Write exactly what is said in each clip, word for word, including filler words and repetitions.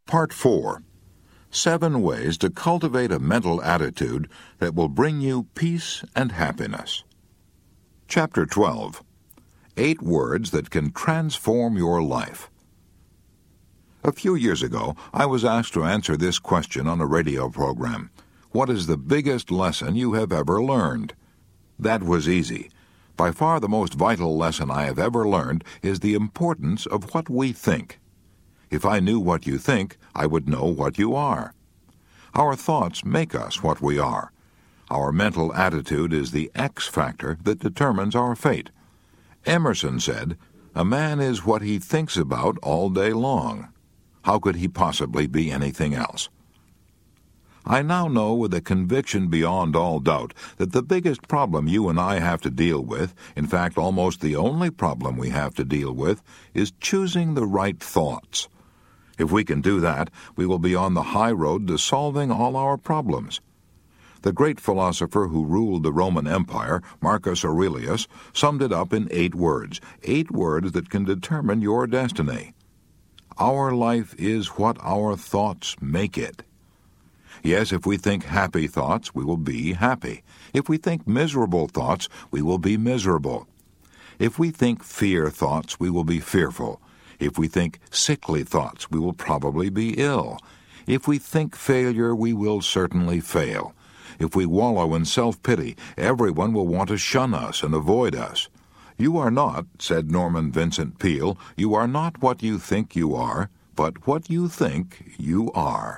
Part four. Seven ways to cultivate a mental attitude that will bring you peace and happiness. Chapter twelve. Eight words that can transform your life. A few years ago, I was asked to answer this question on a radio program. What is the biggest lesson you have ever learned? That was easy. By far the most vital lesson I have ever learned is the importance of what we think. If I knew what you think, I would know what you are. Our thoughts make us what we are. Our mental attitude is the X factor that determines our fate. Emerson said, "A man is what he thinks about all day long." How could he possibly be anything else? I now know with a conviction beyond all doubt that the biggest problem you and I have to deal with, in fact almost the only problem we have to deal with, is choosing the right thoughts. If we can do that, we will be on the high road to solving all our problems. The great philosopher who ruled the Roman Empire, Marcus Aurelius, summed it up in eight words, eight words that can determine your destiny. Our life is what our thoughts make it. Yes, if we think happy thoughts, we will be happy. If we think miserable thoughts, we will be miserable. If we think fear thoughts, we will be fearful. If we think sickly thoughts, we will probably be ill. If we think failure, we will certainly fail. If we wallow in self-pity, everyone will want to shun us and avoid us. You are not, said Norman Vincent Peale, you are not what you think you are, but what you think you are.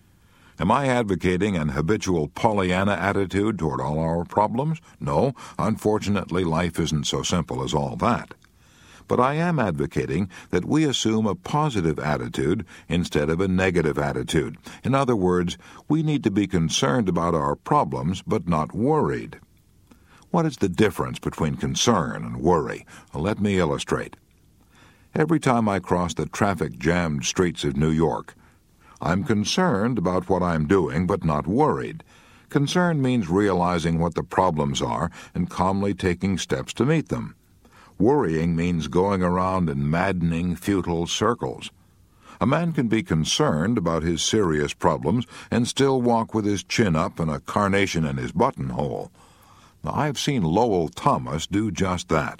Am I advocating an habitual Pollyanna attitude toward all our problems? No, unfortunately life isn't so simple as all that. But I am advocating that we assume a positive attitude instead of a negative attitude. In other words, we need to be concerned about our problems, but not worried. What is the difference between concern and worry? Well, let me illustrate. Every time I cross the traffic-jammed streets of New York, I'm concerned about what I'm doing, but not worried. Concern means realizing what the problems are and calmly taking steps to meet them. Worrying means going around in maddening, futile circles. A man can be concerned about his serious problems and still walk with his chin up and a carnation in his buttonhole. Now, I've seen Lowell Thomas do just that.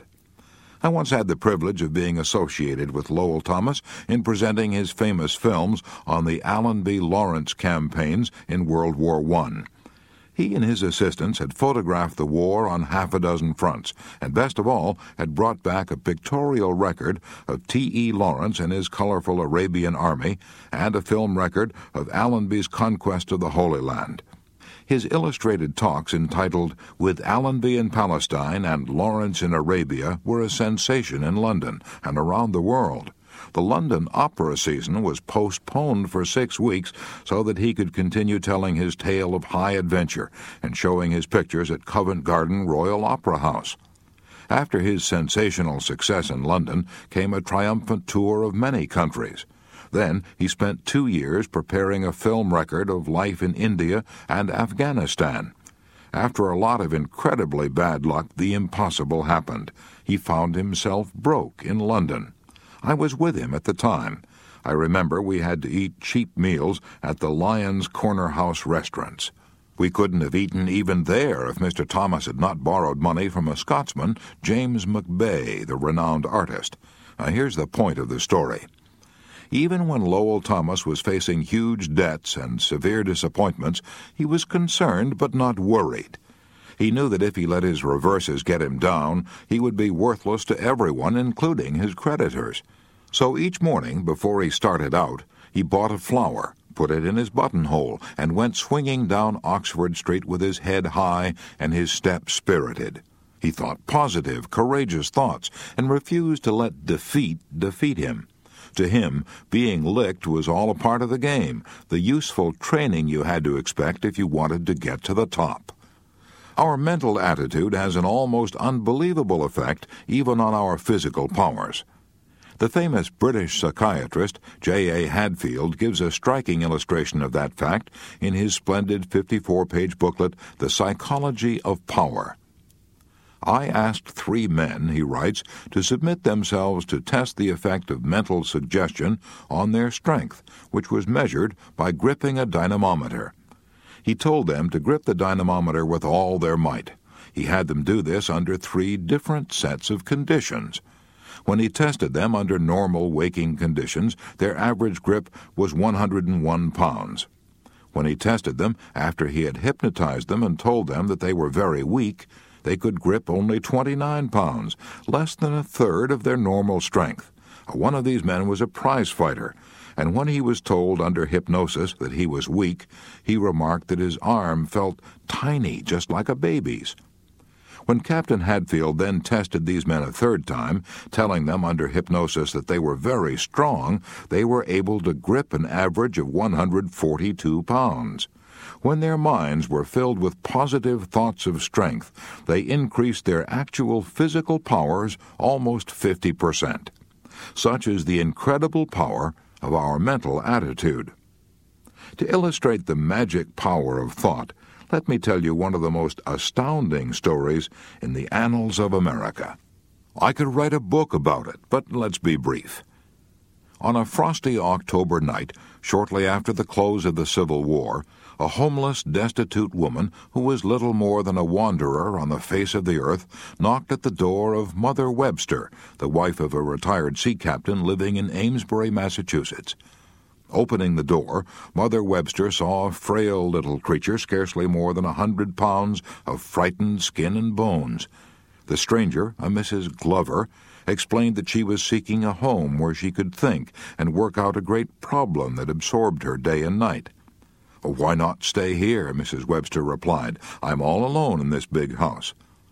I once had the privilege of being associated with Lowell Thomas in presenting his famous films on the Allenby Lawrence campaigns in World War One. He and his assistants had photographed the war on half a dozen fronts, and best of all, had brought back a pictorial record of T E Lawrence and his colorful Arabian army, and a film record of Allenby's conquest of the Holy Land. His illustrated talks entitled With Allenby in Palestine and Lawrence in Arabia were a sensation in London and around the world. The London opera season was postponed for six weeks so that he could continue telling his tale of high adventure and showing his pictures at Covent Garden Royal Opera House. After his sensational success in London came a triumphant tour of many countries. Then he spent two years preparing a film record of life in India and Afghanistan. After a lot of incredibly bad luck, the impossible happened. He found himself broke in London. I was with him at the time. I remember we had to eat cheap meals at the Lyons Corner House restaurants. We couldn't have eaten even there if Mister Thomas had not borrowed money from a Scotsman, James McBay, the renowned artist. Now here's the point of the story. Even when Lowell Thomas was facing huge debts and severe disappointments, he was concerned but not worried. He knew that if he let his reverses get him down, he would be worthless to everyone, including his creditors. So each morning, before he started out, he bought a flower, put it in his buttonhole, and went swinging down Oxford Street with his head high and his step spirited. He thought positive, courageous thoughts, and refused to let defeat defeat him. To him, being licked was all a part of the game, the useful training you had to expect if you wanted to get to the top. Our mental attitude has an almost unbelievable effect even on our physical powers. The famous British psychiatrist J A Hadfield gives a striking illustration of that fact in his splendid fifty-four page booklet, The Psychology of Power. I asked three men, he writes, to submit themselves to test the effect of mental suggestion on their strength, which was measured by gripping a dynamometer. He told them to grip the dynamometer with all their might. He had them do this under three different sets of conditions. When he tested them under normal waking conditions, their average grip was one hundred one pounds. When he tested them after he had hypnotized them and told them that they were very weak, they could grip only twenty-nine pounds, less than a third of their normal strength. One of these men was a prize fighter, and when he was told under hypnosis that he was weak, he remarked that his arm felt tiny, just like a baby's. When Captain Hadfield then tested these men a third time, telling them under hypnosis that they were very strong, they were able to grip an average of one hundred forty-two pounds. When their minds were filled with positive thoughts of strength, they increased their actual physical powers almost fifty percent. Such is the incredible power of our mental attitude. To illustrate the magic power of thought, let me tell you one of the most astounding stories in the annals of America. I could write a book about it, but let's be brief. On a frosty October night, shortly after the close of the Civil War, a homeless, destitute woman who was little more than a wanderer on the face of the earth knocked at the door of Mother Webster, the wife of a retired sea captain living in Amesbury, Massachusetts. Opening the door, Mother Webster saw a frail little creature scarcely more than a hundred pounds of frightened skin and bones. The stranger, a Missus Glover, explained that she was seeking a home where she could think and work out a great problem that absorbed her day and night. "Why not stay here?" Missus Webster replied. "I'm all alone in this big house."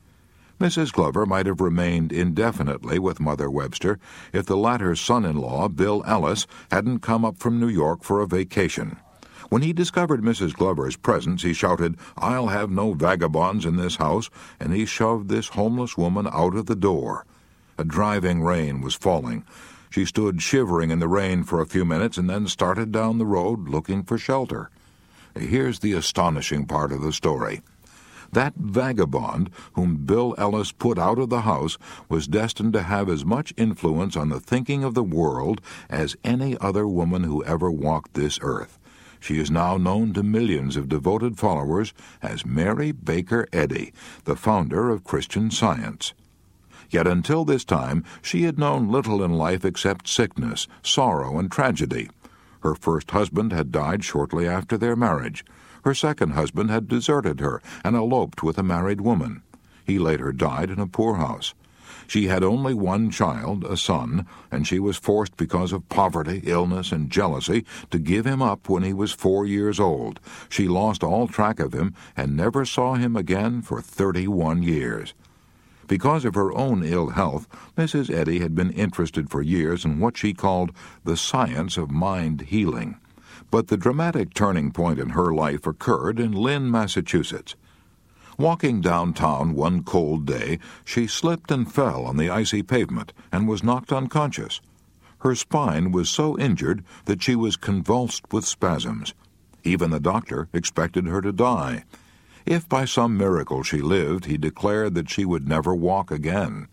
Missus Glover might have remained indefinitely with Mother Webster if the latter's son-in-law, Bill Ellis, hadn't come up from New York for a vacation. When he discovered Missus Glover's presence, he shouted, "I'll have no vagabonds in this house," and he shoved this homeless woman out of the door. A driving rain was falling. She stood shivering in the rain for a few minutes and then started down the road looking for shelter. Here's the astonishing part of the story. That vagabond whom Bill Ellis put out of the house was destined to have as much influence on the thinking of the world as any other woman who ever walked this earth. She is now known to millions of devoted followers as Mary Baker Eddy, the founder of Christian Science. Yet until this time she had known little in life except sickness, sorrow, and tragedy. Her first husband had died shortly after their marriage. Her second husband had deserted her and eloped with a married woman. He later died in a poorhouse. She had only one child, a son, and she was forced because of poverty, illness, and jealousy to give him up when he was four years old. She lost all track of him and never saw him again for thirty-one years. Because of her own ill health, Missus Eddy had been interested for years in what she called the science of mind healing. But the dramatic turning point in her life occurred in Lynn, Massachusetts. Walking downtown one cold day, she slipped and fell on the icy pavement and was knocked unconscious. Her spine was so injured that she was convulsed with spasms. Even the doctor expected her to die. If by some miracle she lived, he declared that she would never walk again.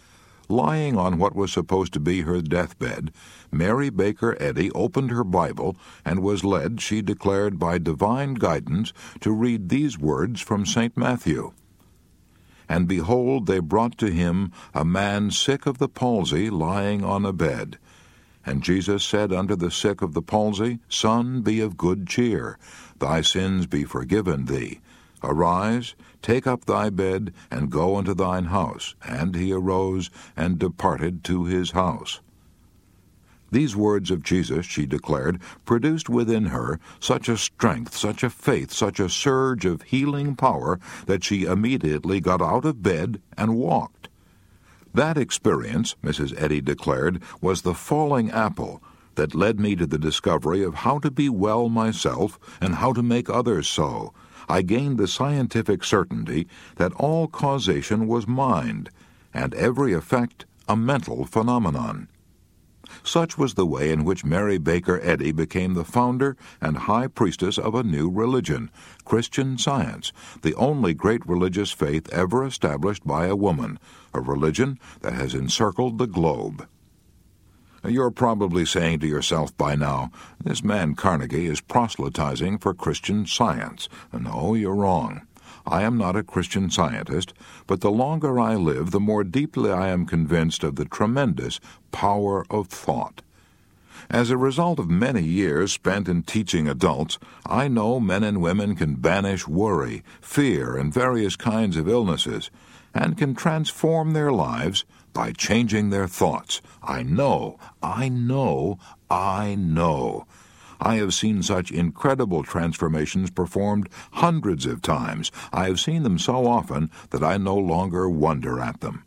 Lying on what was supposed to be her deathbed, Mary Baker Eddy opened her Bible and was led, she declared, by divine guidance to read these words from Saint Matthew. "And behold, they brought to him a man sick of the palsy lying on a bed. And Jesus said unto the sick of the palsy, Son, be of good cheer, thy sins be forgiven thee. Arise, take up thy bed, and go unto thine house. And he arose and departed to his house." These words of Jesus, she declared, produced within her such a strength, such a faith, such a surge of healing power that she immediately got out of bed and walked. That experience, Missus Eddy declared, was the falling apple that led me to the discovery of how to be well myself and how to make others so. I gained the scientific certainty that all causation was mind, and every effect a mental phenomenon. Such was the way in which Mary Baker Eddy became the founder and high priestess of a new religion, Christian Science, the only great religious faith ever established by a woman, a religion that has encircled the globe. You're probably saying to yourself by now, this man Carnegie is proselytizing for Christian Science. No, you're wrong. I am not a Christian Scientist, but the longer I live, the more deeply I am convinced of the tremendous power of thought. As a result of many years spent in teaching adults, I know men and women can banish worry, fear, and various kinds of illnesses, and can transform their lives by changing their thoughts. I know, I know, I know. I have seen such incredible transformations performed hundreds of times. I have seen them so often that I no longer wonder at them.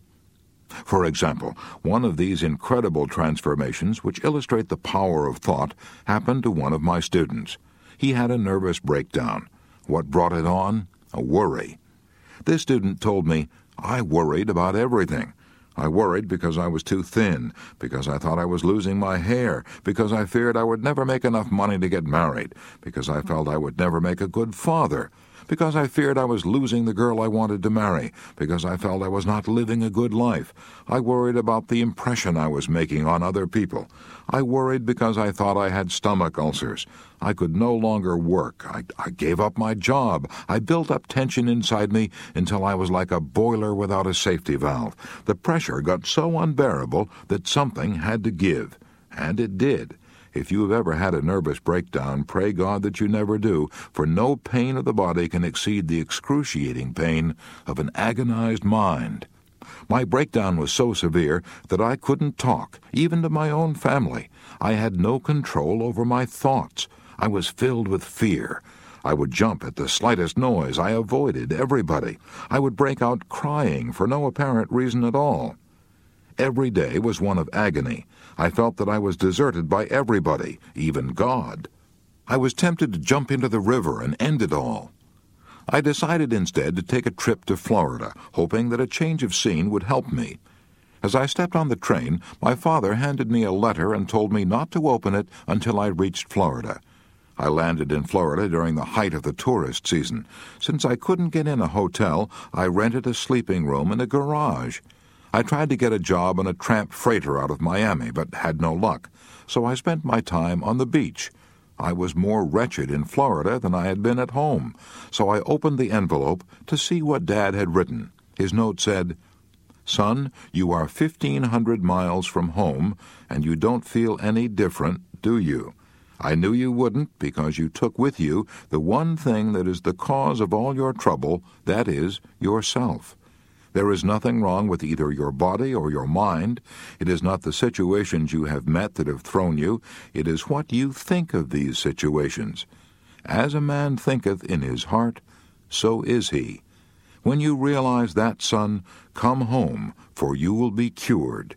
For example, one of these incredible transformations, which illustrate the power of thought, happened to one of my students. He had a nervous breakdown. What brought it on? A worry. This student told me, "I worried about everything. I worried because I was too thin, because I thought I was losing my hair, because I feared I would never make enough money to get married, because I felt I would never make a good father, because I feared I was losing the girl I wanted to marry, because I felt I was not living a good life. I worried about the impression I was making on other people. I worried because I thought I had stomach ulcers. I could no longer work. I, I gave up my job. I built up tension inside me until I was like a boiler without a safety valve. The pressure got so unbearable that something had to give. And it did. If you have ever had a nervous breakdown, pray God that you never do, for no pain of the body can exceed the excruciating pain of an agonized mind. My breakdown was so severe that I couldn't talk, even to my own family. I had no control over my thoughts. I was filled with fear. I would jump at the slightest noise. I avoided everybody. I would break out crying for no apparent reason at all. Every day was one of agony. I felt that I was deserted by everybody, even God. I was tempted to jump into the river and end it all. I decided instead to take a trip to Florida, hoping that a change of scene would help me. As I stepped on the train, my father handed me a letter and told me not to open it until I reached Florida. I landed in Florida during the height of the tourist season. Since I couldn't get in a hotel, I rented a sleeping room in a garage. I tried to get a job on a tramp freighter out of Miami, but had no luck, so I spent my time on the beach. I was more wretched in Florida than I had been at home, so I opened the envelope to see what Dad had written. His note said, "Son, you are fifteen hundred miles from home, and you don't feel any different, do you? I knew you wouldn't, because you took with you the one thing that is the cause of all your trouble, that is, yourself. There is nothing wrong with either your body or your mind. It is not the situations you have met that have thrown you. It is what you think of these situations. As a man thinketh in his heart, so is he. When you realize that, son, come home, for you will be cured."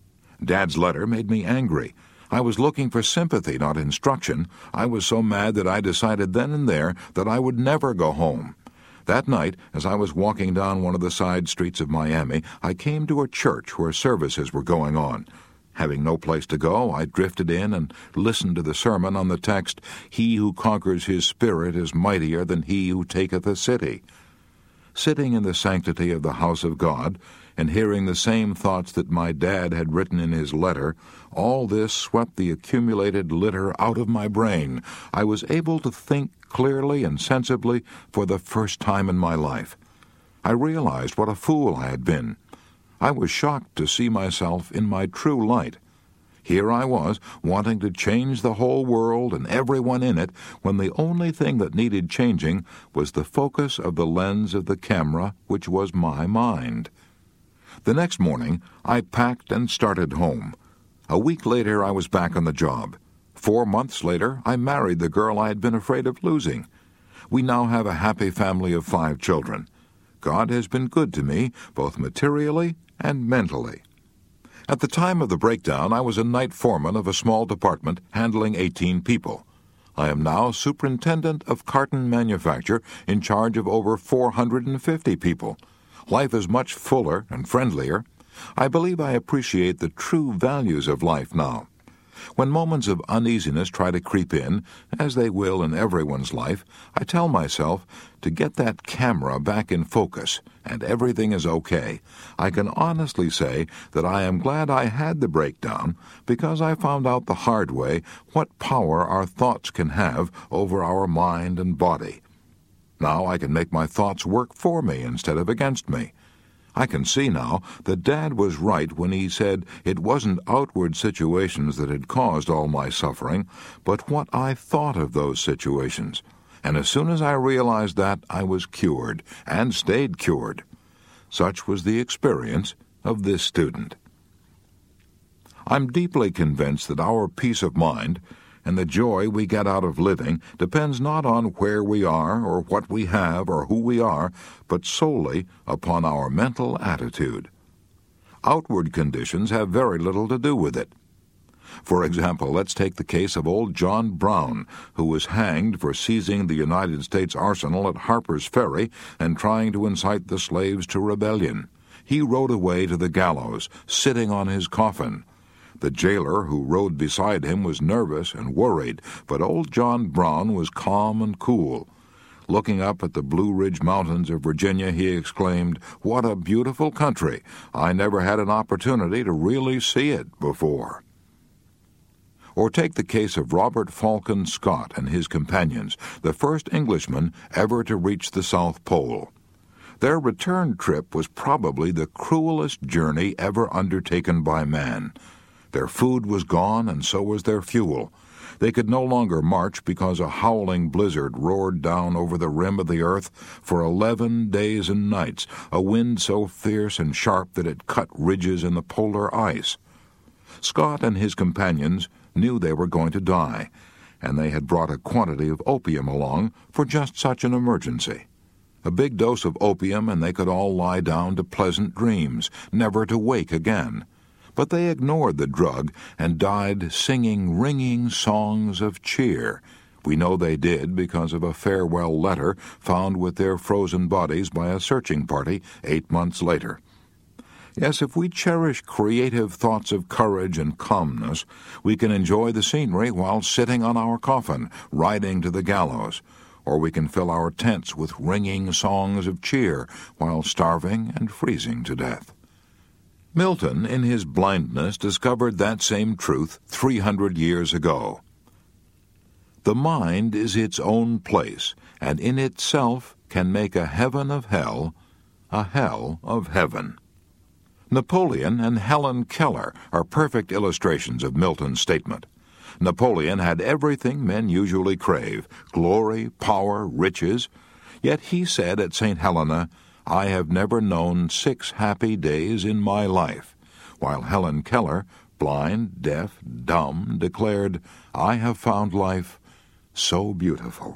Dad's letter made me angry. I was looking for sympathy, not instruction. I was so mad that I decided then and there that I would never go home. That night, as I was walking down one of the side streets of Miami, I came to a church where services were going on. Having no place to go, I drifted in and listened to the sermon on the text, "He who conquers his spirit is mightier than he who taketh a city." Sitting in the sanctity of the house of God, and hearing the same thoughts that my dad had written in his letter, all this swept the accumulated litter out of my brain. I was able to think clearly and sensibly for the first time in my life. I realized what a fool I had been. I was shocked to see myself in my true light. Here I was, wanting to change the whole world and everyone in it, when the only thing that needed changing was the focus of the lens of the camera, which was my mind. The next morning, I packed and started home. A week later, I was back on the job. Four months later, I married the girl I had been afraid of losing. We now have a happy family of five children. God has been good to me, both materially and mentally. At the time of the breakdown, I was a night foreman of a small department handling eighteen people. I am now superintendent of carton manufacture in charge of over four hundred fifty people. Life is much fuller and friendlier. I believe I appreciate the true values of life now. When moments of uneasiness try to creep in, as they will in everyone's life, I tell myself to get that camera back in focus, and everything is okay. I can honestly say that I am glad I had the breakdown, because I found out the hard way what power our thoughts can have over our mind and body. Now I can make my thoughts work for me instead of against me. I can see now that Dad was right when he said it wasn't outward situations that had caused all my suffering, but what I thought of those situations. And as soon as I realized that, I was cured, and stayed cured. Such was the experience of this student. I'm deeply convinced that our peace of mind and the joy we get out of living depends not on where we are or what we have or who we are, but solely upon our mental attitude. Outward conditions have very little to do with it. For example, let's take the case of old John Brown, who was hanged for seizing the United States arsenal at Harper's Ferry and trying to incite the slaves to rebellion. He rode away to the gallows, sitting on his coffin. The jailer who rode beside him was nervous and worried, but old John Brown was calm and cool. Looking up at the Blue Ridge Mountains of Virginia, he exclaimed, "What a beautiful country! I never had an opportunity to really see it before." Or take the case of Robert Falcon Scott and his companions, the first Englishmen ever to reach the South Pole. Their return trip was probably the cruelest journey ever undertaken by man. Their food was gone, and so was their fuel. They could no longer march because a howling blizzard roared down over the rim of the earth for eleven days and nights, a wind so fierce and sharp that it cut ridges in the polar ice. Scott and his companions knew they were going to die, and they had brought a quantity of opium along for just such an emergency. A big dose of opium, and they could all lie down to pleasant dreams, never to wake again. But they ignored the drug and died singing ringing songs of cheer. We know they did because of a farewell letter found with their frozen bodies by a searching party eight months later. Yes, if we cherish creative thoughts of courage and calmness, we can enjoy the scenery while sitting on our coffin, riding to the gallows, or we can fill our tents with ringing songs of cheer while starving and freezing to death. Milton, in his blindness, discovered that same truth three hundred years ago. The mind is its own place, and in itself can make a heaven of hell, a hell of heaven. Napoleon and Helen Keller are perfect illustrations of Milton's statement. Napoleon had everything men usually crave, glory, power, riches, yet he said at Saint Helena, "I have never known six happy days in my life," while Helen Keller, blind, deaf, dumb, declared, "I have found life so beautiful."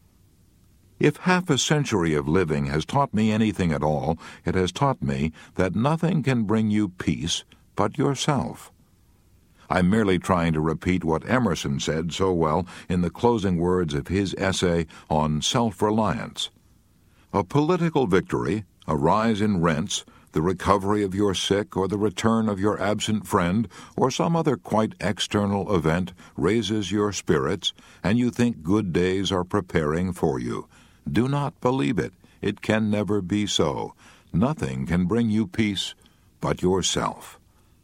If half a century of living has taught me anything at all, it has taught me that nothing can bring you peace but yourself. I'm merely trying to repeat what Emerson said so well in the closing words of his essay on self-reliance. A political victory, a rise in rents, the recovery of your sick, or the return of your absent friend, or some other quite external event raises your spirits, and you think good days are preparing for you. Do not believe it. It can never be so. Nothing can bring you peace but yourself.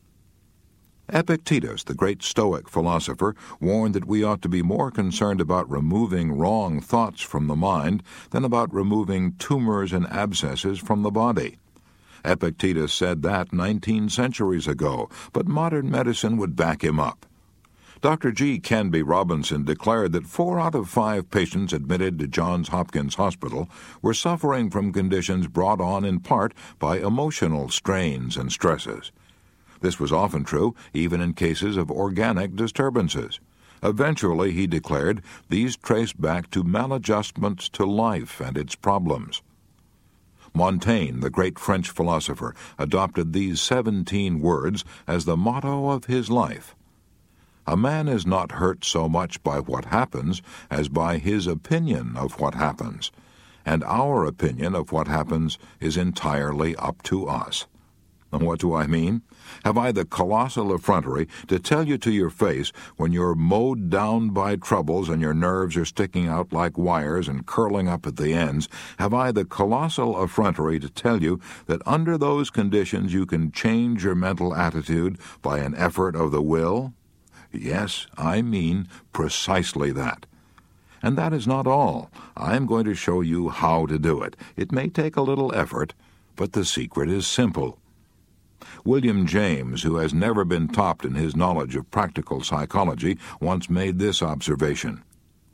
Epictetus, the great Stoic philosopher, warned that we ought to be more concerned about removing wrong thoughts from the mind than about removing tumors and abscesses from the body. Epictetus said that nineteen centuries ago, but modern medicine would back him up. Doctor G. Canby Robinson declared that four out of five patients admitted to Johns Hopkins Hospital were suffering from conditions brought on in part by emotional strains and stresses. This was often true, even in cases of organic disturbances. Eventually, he declared, these traced back to maladjustments to life and its problems. Montaigne, the great French philosopher, adopted these seventeen words as the motto of his life. A man is not hurt so much by what happens as by his opinion of what happens, and our opinion of what happens is entirely up to us. And what do I mean? Have I the colossal effrontery to tell you to your face, when you're mowed down by troubles and your nerves are sticking out like wires and curling up at the ends, have I the colossal effrontery to tell you that under those conditions you can change your mental attitude by an effort of the will? Yes, I mean precisely that. And that is not all. I am going to show you how to do it. It may take a little effort, but the secret is simple. William James, who has never been topped in his knowledge of practical psychology, once made this observation.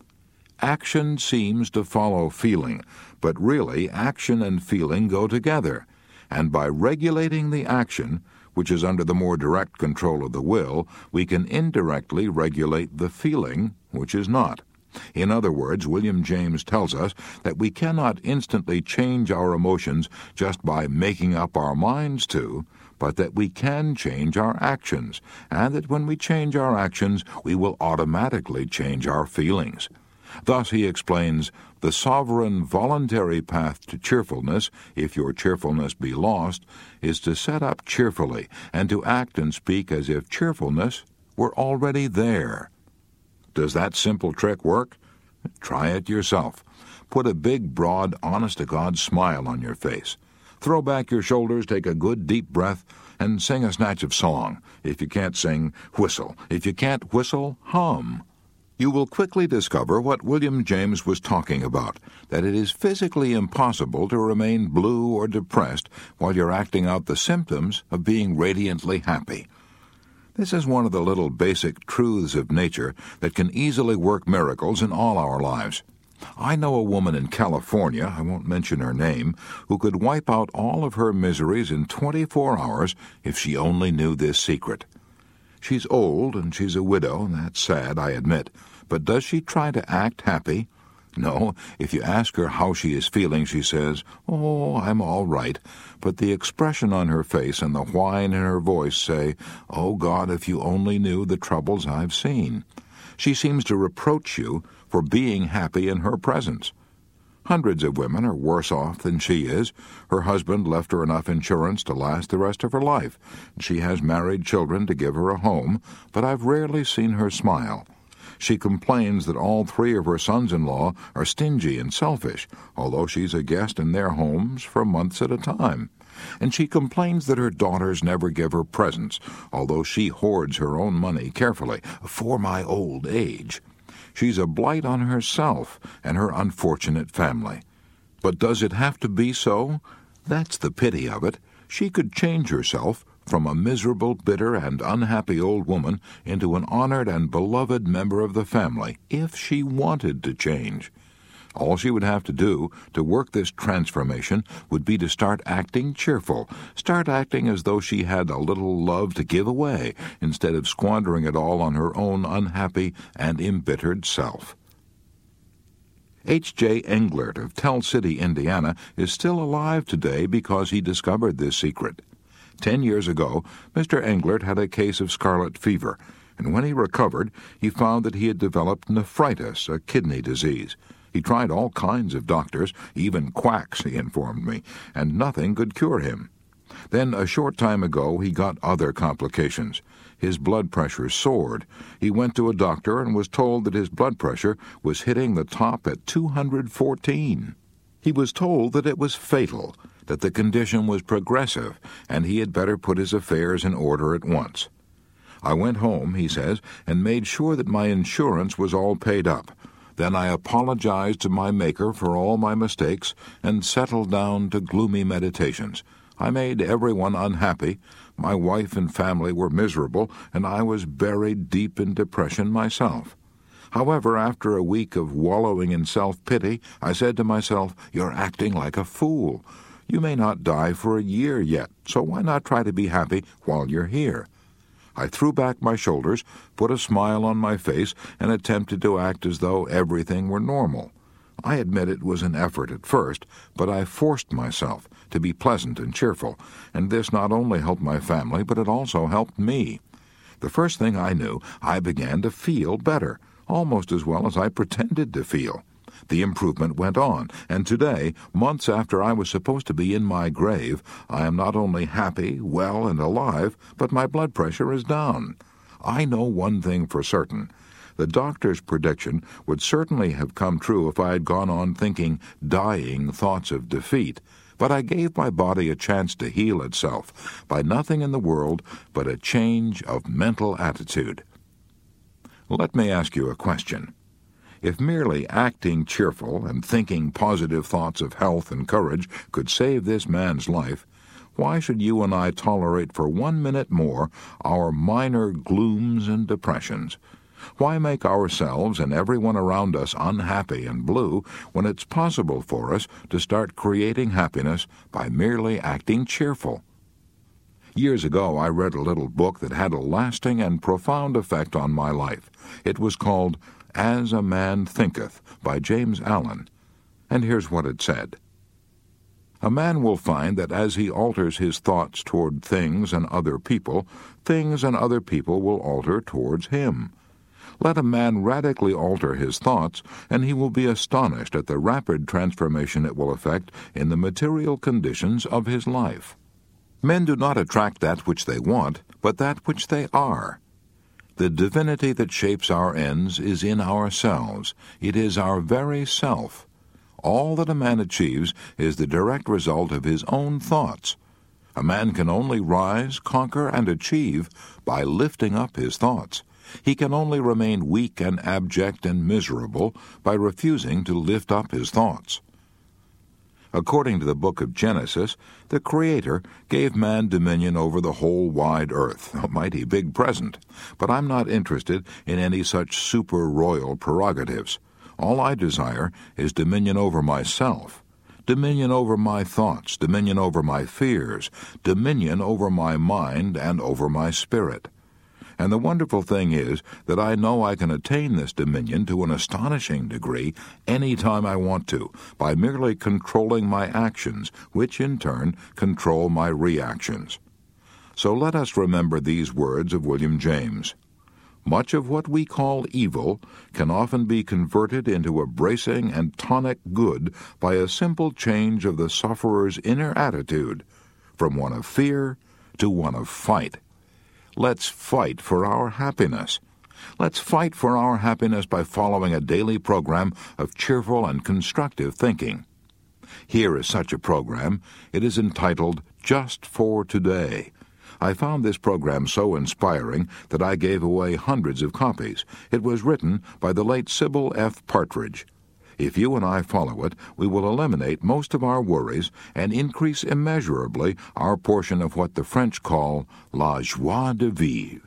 Action seems to follow feeling, but really action and feeling go together, and by regulating the action, which is under the more direct control of the will, we can indirectly regulate the feeling, which is not. In other words, William James tells us that we cannot instantly change our emotions just by making up our minds to, but that we can change our actions, and that when we change our actions, we will automatically change our feelings. Thus, he explains, the sovereign voluntary path to cheerfulness, if your cheerfulness be lost, is to set up cheerfully and to act and speak as if cheerfulness were already there. Does that simple trick work? Try it yourself. Put a big, broad, honest-to-God smile on your face. Throw back your shoulders, take a good deep breath, and sing a snatch of song. If you can't sing, whistle. If you can't whistle, hum. You will quickly discover what William James was talking about, that it is physically impossible to remain blue or depressed while you're acting out the symptoms of being radiantly happy. This is one of the little basic truths of nature that can easily work miracles in all our lives. I know a woman in California, I won't mention her name, who could wipe out all of her miseries in twenty-four hours if she only knew this secret. She's old and she's a widow, and that's sad, I admit, but does she try to act happy? No, if you ask her how she is feeling, she says, "Oh, I'm all right," but the expression on her face and the whine in her voice say, "Oh, God, if you only knew the troubles I've seen." She seems to reproach you for being happy in her presence. Hundreds of women are worse off than she is. Her husband left her enough insurance to last the rest of her life. She has married children to give her a home, but I've rarely seen her smile. She complains that all three of her sons-in-law are stingy and selfish, although she's a guest in their homes for months at a time. And she complains that her daughters never give her presents, although she hoards her own money carefully, for my old age. She's a blight on herself and her unfortunate family. But does it have to be so? That's the pity of it. She could change herself from a miserable, bitter, and unhappy old woman into an honored and beloved member of the family, if she wanted to change. All she would have to do to work this transformation would be to start acting cheerful, start acting as though she had a little love to give away, instead of squandering it all on her own unhappy and embittered self. H J Englert of Tell City, Indiana, is still alive today because he discovered this secret. Ten years ago, Mister Englert had a case of scarlet fever, and when he recovered, he found that he had developed nephritis, a kidney disease. He tried all kinds of doctors, even quacks, he informed me, and nothing could cure him. Then, a short time ago, he got other complications. His blood pressure soared. He went to a doctor and was told that his blood pressure was hitting the top at two hundred fourteen. He was told that it was fatal, that the condition was progressive, and he had better put his affairs in order at once. I went home, he says, and made sure that my insurance was all paid up. Then I apologized to my Maker for all my mistakes and settled down to gloomy meditations. I made everyone unhappy. My wife and family were miserable, and I was buried deep in depression myself. However, after a week of wallowing in self-pity, I said to myself, "You're acting like a fool. You may not die for a year yet, so why not try to be happy while you're here?" I threw back my shoulders, put a smile on my face, and attempted to act as though everything were normal. I admit it was an effort at first, but I forced myself to be pleasant and cheerful, and this not only helped my family, but it also helped me. The first thing I knew, I began to feel better, almost as well as I pretended to feel. The improvement went on, and today, months after I was supposed to be in my grave, I am not only happy, well, and alive, but my blood pressure is down. I know one thing for certain. The doctor's prediction would certainly have come true if I had gone on thinking dying thoughts of defeat, but I gave my body a chance to heal itself by nothing in the world but a change of mental attitude. Let me ask you a question. If merely acting cheerful and thinking positive thoughts of health and courage could save this man's life, why should you and I tolerate for one minute more our minor glooms and depressions? Why make ourselves and everyone around us unhappy and blue when it's possible for us to start creating happiness by merely acting cheerful? Years ago, I read a little book that had a lasting and profound effect on my life. It was called As a Man Thinketh by James Allen. And here's what it said. A man will find that as he alters his thoughts toward things and other people, things and other people will alter towards him. Let a man radically alter his thoughts, and he will be astonished at the rapid transformation it will effect in the material conditions of his life. Men do not attract that which they want, but that which they are. The divinity that shapes our ends is in ourselves. It is our very self. All that a man achieves is the direct result of his own thoughts. A man can only rise, conquer, and achieve by lifting up his thoughts. He can only remain weak and abject and miserable by refusing to lift up his thoughts. According to the book of Genesis, the Creator gave man dominion over the whole wide earth, a mighty big present. But I'm not interested in any such super-royal prerogatives. All I desire is dominion over myself, dominion over my thoughts, dominion over my fears, dominion over my mind and over my spirit. And the wonderful thing is that I know I can attain this dominion to an astonishing degree any time I want to, by merely controlling my actions, which in turn control my reactions. So let us remember these words of William James. Much of what we call evil can often be converted into a bracing and tonic good by a simple change of the sufferer's inner attitude, from one of fear to one of fight. Let's fight for our happiness. Let's fight for our happiness by following a daily program of cheerful and constructive thinking. Here is such a program. It is entitled Just for Today. I found this program so inspiring that I gave away hundreds of copies. It was written by the late Sybil F. Partridge. If you and I follow it, we will eliminate most of our worries and increase immeasurably our portion of what the French call la joie de vivre.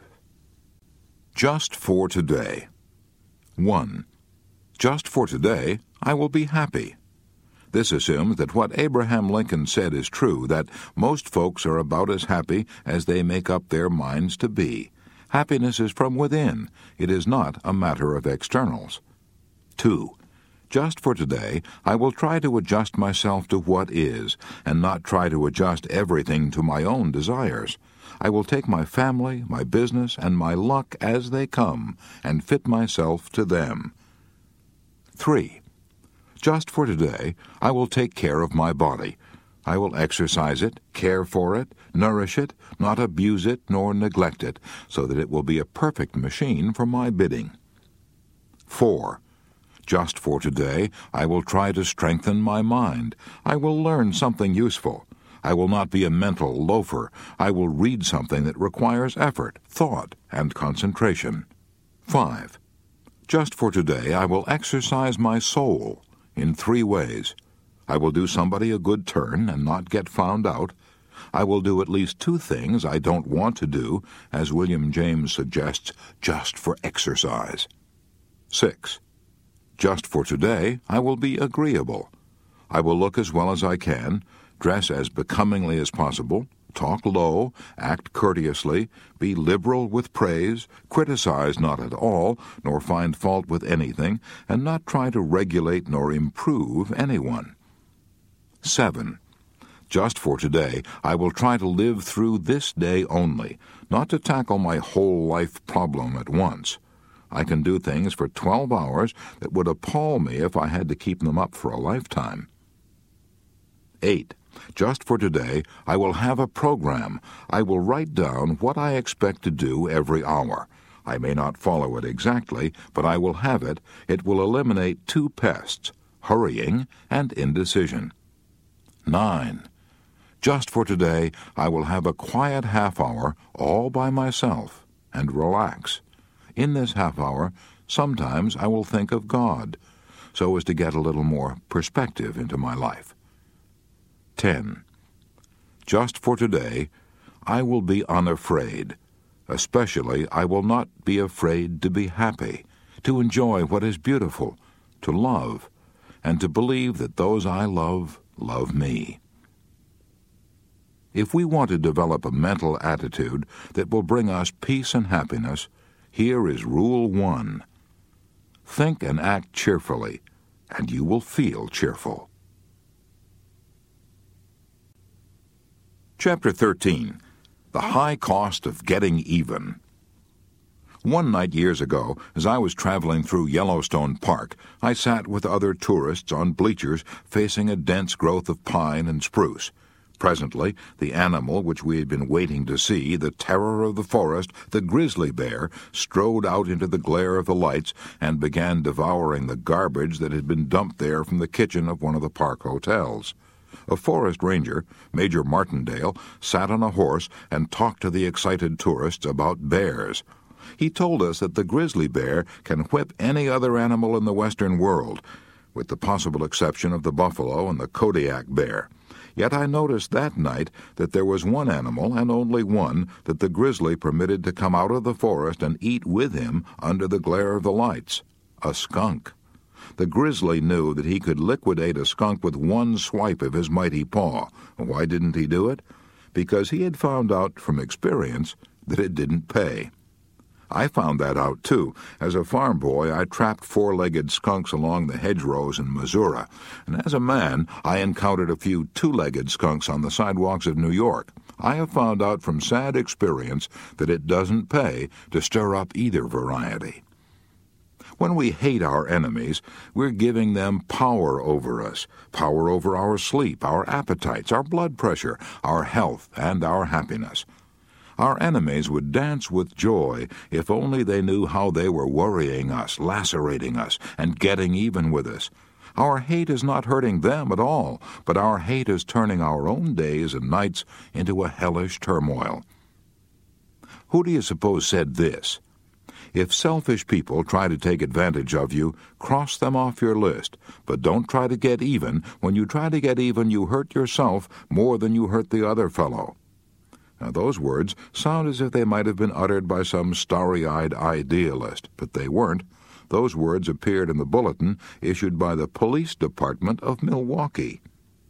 Just for today. One. Just for today, I will be happy. This assumes that what Abraham Lincoln said is true, that most folks are about as happy as they make up their minds to be. Happiness is from within. It is not a matter of externals. Two. Just for today, I will try to adjust myself to what is, and not try to adjust everything to my own desires. I will take my family, my business, and my luck as they come, and fit myself to them. Three. Just for today, I will take care of my body. I will exercise it, care for it, nourish it, not abuse it nor neglect it, so that it will be a perfect machine for my bidding. Four. Just for today, I will try to strengthen my mind. I will learn something useful. I will not be a mental loafer. I will read something that requires effort, thought, and concentration. Five. Just for today, I will exercise my soul in three ways. I will do somebody a good turn and not get found out. I will do at least two things I don't want to do, as William James suggests, just for exercise. Six. Just for today, I will be agreeable. I will look as well as I can, dress as becomingly as possible, talk low, act courteously, be liberal with praise, criticize not at all, nor find fault with anything, and not try to regulate nor improve anyone. Seven. Just for today, I will try to live through this day only, not to tackle my whole life problem at once. I can do things for twelve hours that would appall me if I had to keep them up for a lifetime. Eight. Just for today, I will have a program. I will write down what I expect to do every hour. I may not follow it exactly, but I will have it. It will eliminate two pests, hurrying and indecision. Nine. Just for today, I will have a quiet half hour all by myself and relax. In this half hour, sometimes I will think of God, so as to get a little more perspective into my life. Ten. Just for today, I will be unafraid. Especially, I will not be afraid to be happy, to enjoy what is beautiful, to love, and to believe that those I love love me. If we want to develop a mental attitude that will bring us peace and happiness, here is Rule One. Think and act cheerfully, and you will feel cheerful. Chapter thirteen. The High Cost of Getting Even. One night years ago, as I was traveling through Yellowstone Park, I sat with other tourists on bleachers facing a dense growth of pine and spruce. Presently, the animal which we had been waiting to see, the terror of the forest, the grizzly bear, strode out into the glare of the lights and began devouring the garbage that had been dumped there from the kitchen of one of the park hotels. A forest ranger, Major Martindale, sat on a horse and talked to the excited tourists about bears. He told us that the grizzly bear can whip any other animal in the western world, with the possible exception of the buffalo and the Kodiak bear. Yet I noticed that night that there was one animal, and only one, that the grizzly permitted to come out of the forest and eat with him under the glare of the lights: a skunk. The grizzly knew that he could liquidate a skunk with one swipe of his mighty paw. Why didn't he do it? Because he had found out from experience that it didn't pay. I found that out, too. As a farm boy, I trapped four-legged skunks along the hedgerows in Missouri, and as a man, I encountered a few two-legged skunks on the sidewalks of New York. I have found out from sad experience that it doesn't pay to stir up either variety. When we hate our enemies, we're giving them power over us, power over our sleep, our appetites, our blood pressure, our health, and our happiness. Our enemies would dance with joy if only they knew how they were worrying us, lacerating us, and getting even with us. Our hate is not hurting them at all, but our hate is turning our own days and nights into a hellish turmoil. Who do you suppose said this? If selfish people try to take advantage of you, cross them off your list, but don't try to get even. When you try to get even, you hurt yourself more than you hurt the other fellow. Now, those words sound as if they might have been uttered by some starry-eyed idealist, but they weren't. Those words appeared in the bulletin issued by the police department of Milwaukee.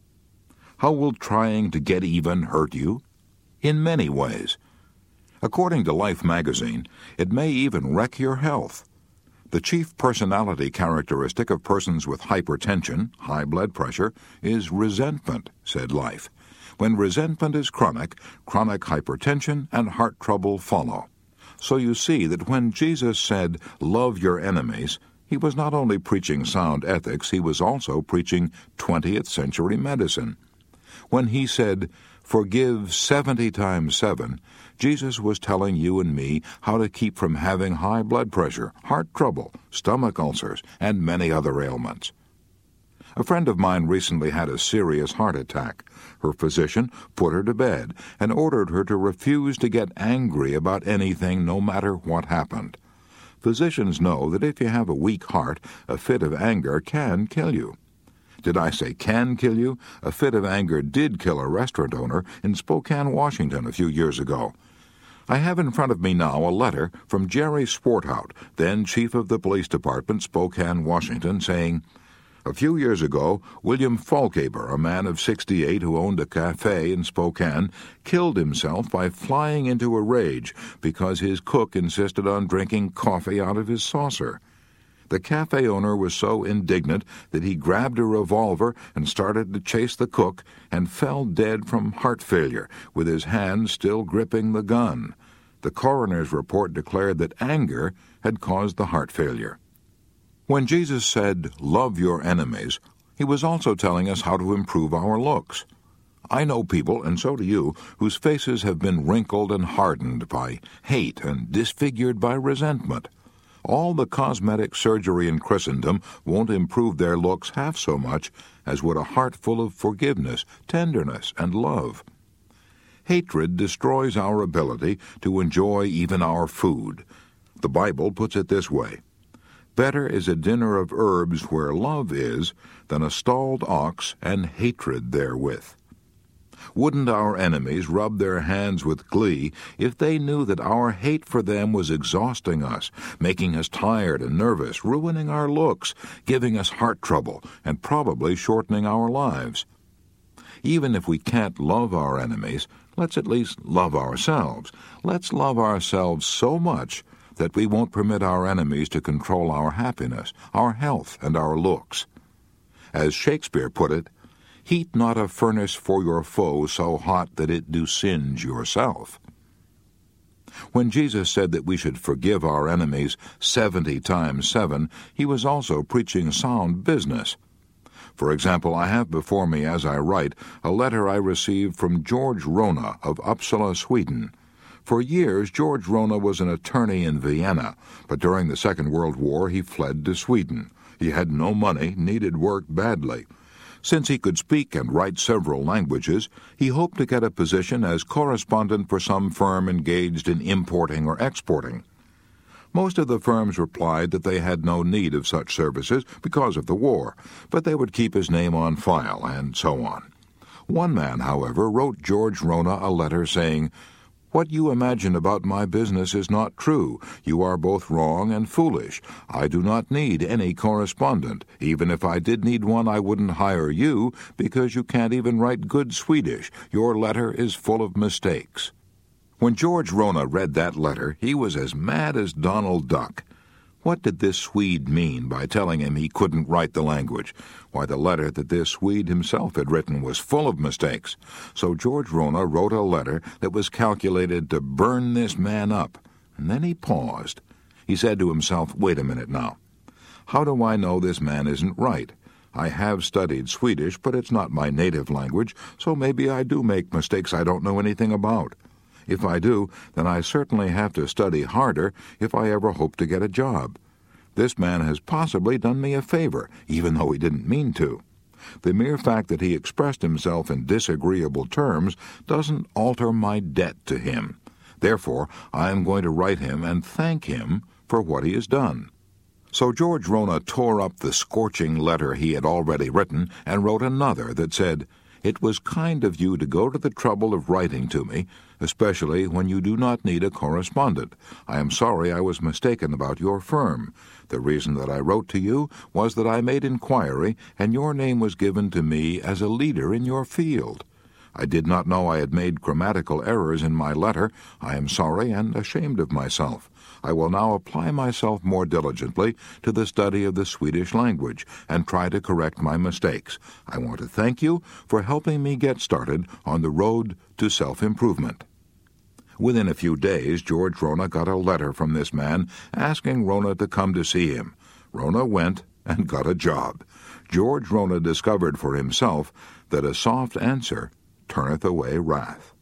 How will trying to get even hurt you? In many ways. According to Life magazine, it may even wreck your health. The chief personality characteristic of persons with hypertension, high blood pressure, is resentment, said Life. When resentment is chronic, chronic hypertension and heart trouble follow. So you see that when Jesus said, "Love your enemies," he was not only preaching sound ethics, he was also preaching twentieth century medicine. When he said, "Forgive seventy times seven," Jesus was telling you and me how to keep from having high blood pressure, heart trouble, stomach ulcers, and many other ailments. A friend of mine recently had a serious heart attack. Her physician put her to bed and ordered her to refuse to get angry about anything, no matter what happened. Physicians know that if you have a weak heart, a fit of anger can kill you. Did I say can kill you? A fit of anger did kill a restaurant owner in Spokane, Washington, a few years ago. I have in front of me now a letter from Jerry Swarthout, then chief of the police department, Spokane, Washington, saying, "A few years ago, William Falkaber, a man of sixty-eight who owned a cafe in Spokane, killed himself by flying into a rage because his cook insisted on drinking coffee out of his saucer. The cafe owner was so indignant that he grabbed a revolver and started to chase the cook and fell dead from heart failure, with his hand still gripping the gun. The coroner's report declared that anger had caused the heart failure. When Jesus said, "Love your enemies," he was also telling us how to improve our looks. I know people, and so do you, whose faces have been wrinkled and hardened by hate and disfigured by resentment. All the cosmetic surgery in Christendom won't improve their looks half so much as would a heart full of forgiveness, tenderness, and love. Hatred destroys our ability to enjoy even our food. The Bible puts it this way: "Better is a dinner of herbs where love is than a stalled ox and hatred therewith." Wouldn't our enemies rub their hands with glee if they knew that our hate for them was exhausting us, making us tired and nervous, ruining our looks, giving us heart trouble, and probably shortening our lives? Even if we can't love our enemies, let's at least love ourselves. Let's love ourselves so much that we won't permit our enemies to control our happiness, our health, and our looks. As Shakespeare put it, "Heat not a furnace for your foe so hot that it do singe yourself." When Jesus said that we should forgive our enemies seventy times seven, he was also preaching sound business. For example, I have before me as I write a letter I received from George Rona of Uppsala, Sweden. For years, George Rona was an attorney in Vienna, but during the Second World War he fled to Sweden. He had no money, needed work badly. Since he could speak and write several languages, he hoped to get a position as correspondent for some firm engaged in importing or exporting. Most of the firms replied that they had no need of such services because of the war, but they would keep his name on file, and so on. One man, however, wrote George Rona a letter saying, "What you imagine about my business is not true. You are both wrong and foolish. I do not need any correspondent. Even if I did need one, I wouldn't hire you, because you can't even write good Swedish. Your letter is full of mistakes." When George Rona read that letter, he was as mad as Donald Duck. What did this Swede mean by telling him he couldn't write the language? Why, the letter that this Swede himself had written was full of mistakes. So George Rona wrote a letter that was calculated to burn this man up. And then he paused. He said to himself, "Wait a minute now. How do I know this man isn't right? I have studied Swedish, but it's not my native language, so maybe I do make mistakes I don't know anything about. If I do, then I certainly have to study harder if I ever hope to get a job. This man has possibly done me a favor, even though he didn't mean to. The mere fact that he expressed himself in disagreeable terms doesn't alter my debt to him. Therefore, I am going to write him and thank him for what he has done." So George Rona tore up the scorching letter he had already written and wrote another that said, "It was kind of you to go to the trouble of writing to me, especially when you do not need a correspondent. I am sorry I was mistaken about your firm. The reason that I wrote to you was that I made inquiry, and your name was given to me as a leader in your field. I did not know I had made grammatical errors in my letter. I am sorry and ashamed of myself. I will now apply myself more diligently to the study of the Swedish language and try to correct my mistakes. I want to thank you for helping me get started on the road to self-improvement." Within a few days, George Rona got a letter from this man asking Rona to come to see him. Rona went and got a job. George Rona discovered for himself that a soft answer turneth away wrath.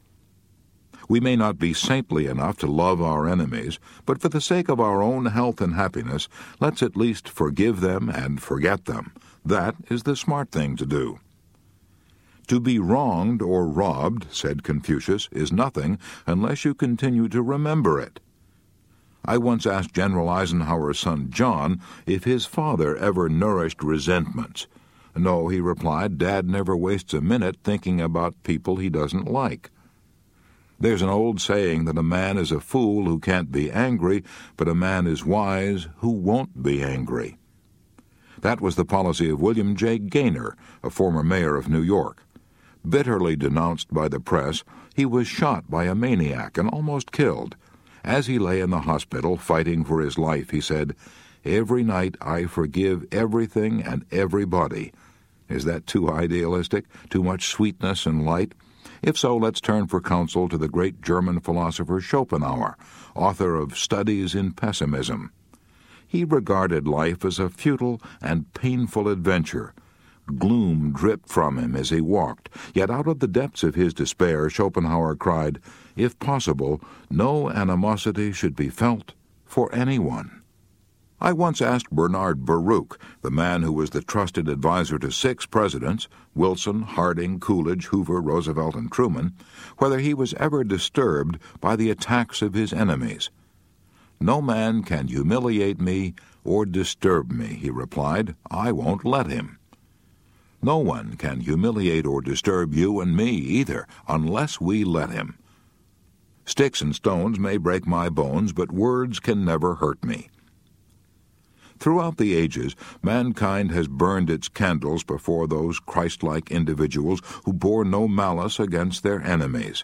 We may not be saintly enough to love our enemies, but for the sake of our own health and happiness, let's at least forgive them and forget them. That is the smart thing to do. To be wronged or robbed, said Confucius, is nothing unless you continue to remember it. I once asked General Eisenhower's son John if his father ever nourished resentments. No, he replied, Dad never wastes a minute thinking about people he doesn't like. There's an old saying that a man is a fool who can't be angry, but a man is wise who won't be angry. That was the policy of William J. Gaynor, a former mayor of New York. Bitterly denounced by the press, he was shot by a maniac and almost killed. As he lay in the hospital fighting for his life, he said, "Every night I forgive everything and everybody." Is that too idealistic? Too much sweetness and light? If so, let's turn for counsel to the great German philosopher Schopenhauer, author of Studies in Pessimism. He regarded life as a futile and painful adventure. Gloom dripped from him as he walked, yet out of the depths of his despair Schopenhauer cried, "If possible, no animosity should be felt for anyone." I once asked Bernard Baruch, the man who was the trusted advisor to six presidents, Wilson, Harding, Coolidge, Hoover, Roosevelt, and Truman, whether he was ever disturbed by the attacks of his enemies. "No man can humiliate me or disturb me," he replied. "I won't let him." No one can humiliate or disturb you and me either, unless we let him. Sticks and stones may break my bones, but words can never hurt me. Throughout the ages, mankind has burned its candles before those Christ-like individuals who bore no malice against their enemies.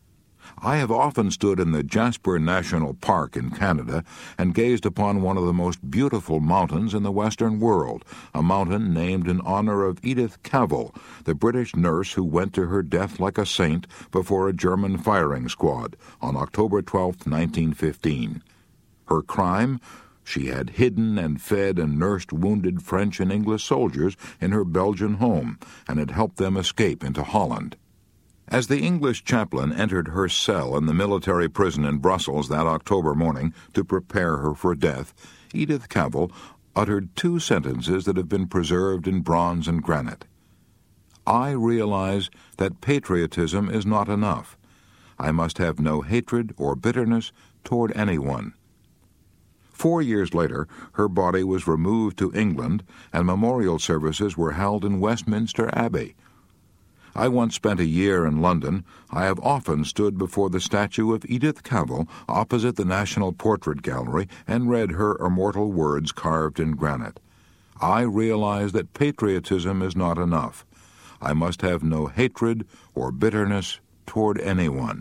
I have often stood in the Jasper National Park in Canada and gazed upon one of the most beautiful mountains in the Western world, a mountain named in honor of Edith Cavell, the British nurse who went to her death like a saint before a German firing squad on October twelfth, nineteen fifteen. Her crime? She had hidden and fed and nursed wounded French and English soldiers in her Belgian home and had helped them escape into Holland. As the English chaplain entered her cell in the military prison in Brussels that October morning to prepare her for death, Edith Cavell uttered two sentences that have been preserved in bronze and granite. "I realize that patriotism is not enough. I must have no hatred or bitterness toward anyone." Four years later, her body was removed to England, and memorial services were held in Westminster Abbey. I once spent a year in London. I have often stood before the statue of Edith Cavell opposite the National Portrait Gallery and read her immortal words carved in granite. "I realize that patriotism is not enough. I must have no hatred or bitterness toward anyone."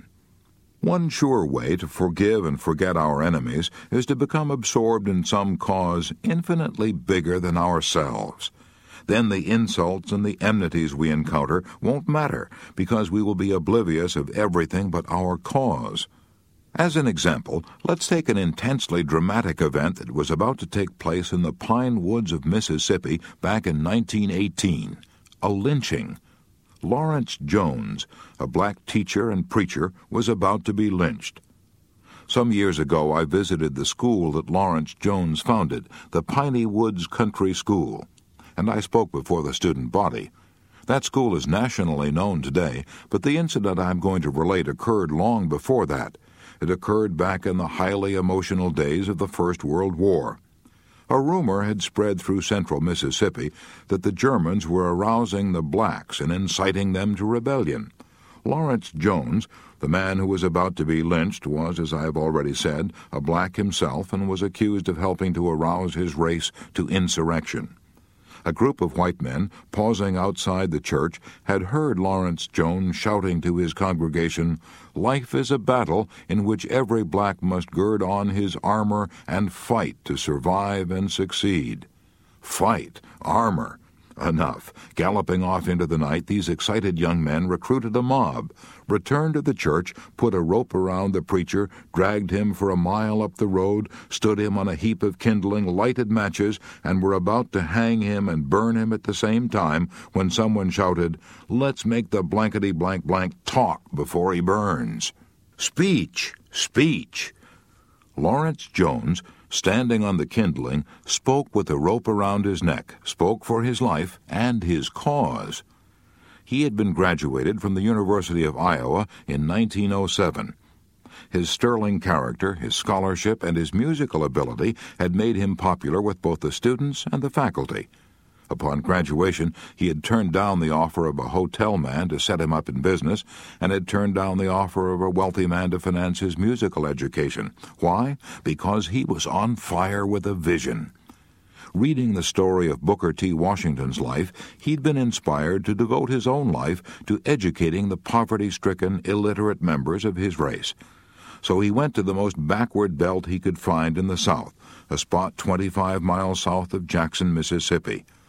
One sure way to forgive and forget our enemies is to become absorbed in some cause infinitely bigger than ourselves. Then the insults and the enmities we encounter won't matter, because we will be oblivious of everything but our cause. As an example, let's take an intensely dramatic event that was about to take place in the pine woods of Mississippi back in nineteen eighteen, a lynching. Lawrence Jones, a black teacher and preacher, was about to be lynched. Some years ago I visited the school that Lawrence Jones founded, the Piney Woods Country School, and I spoke before the student body. That school is nationally known today, but the incident I'm going to relate occurred long before that. It occurred back in the highly emotional days of the First World War. A rumor had spread through central Mississippi that the Germans were arousing the blacks and inciting them to rebellion. Lawrence Jones, the man who was about to be lynched, was, as I have already said, a black himself and was accused of helping to arouse his race to insurrection. A group of white men, pausing outside the church, had heard Lawrence Jones shouting to his congregation, "Life is a battle in which every black must gird on his armor and fight to survive and succeed." Fight, armor. Enough. Galloping off into the night, these excited young men recruited a mob, returned to the church, put a rope around the preacher, dragged him for a mile up the road, stood him on a heap of kindling, lighted matches, and were about to hang him and burn him at the same time when someone shouted, "Let's make the blankety-blank-blank talk before he burns." Speech! Speech! Lawrence Jones, standing on the kindling, spoke with a rope around his neck, spoke for his life and his cause. He had been graduated from the University of Iowa in nineteen oh seven. His sterling character, his scholarship, and his musical ability had made him popular with both the students and the faculty. Upon graduation, he had turned down the offer of a hotel man to set him up in business, and had turned down the offer of a wealthy man to finance his musical education. Why? Because he was on fire with a vision. Reading the story of Booker T. Washington's life, he'd been inspired to devote his own life to educating the poverty-stricken, illiterate members of his race. So he went to the most backward belt he could find in the South, a spot twenty-five miles south of Jackson, Mississippi.